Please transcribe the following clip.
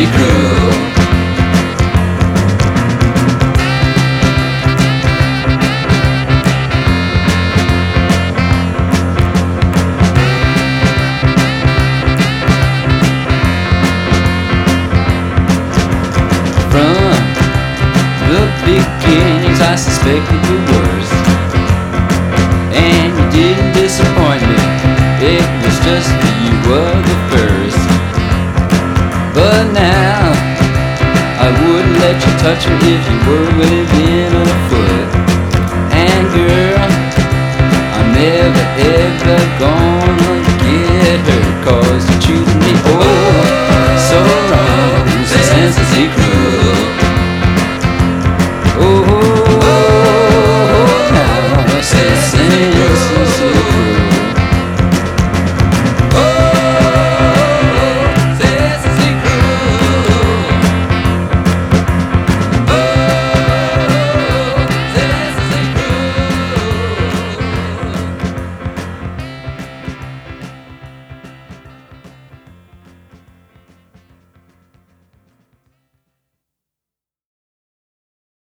cruel. From the beginnings I suspected the worst, and you didn't disappoint me. It was just that you were the first. But now I wouldn't let you touch her if you were within a foot. And girl, I'm never ever gonna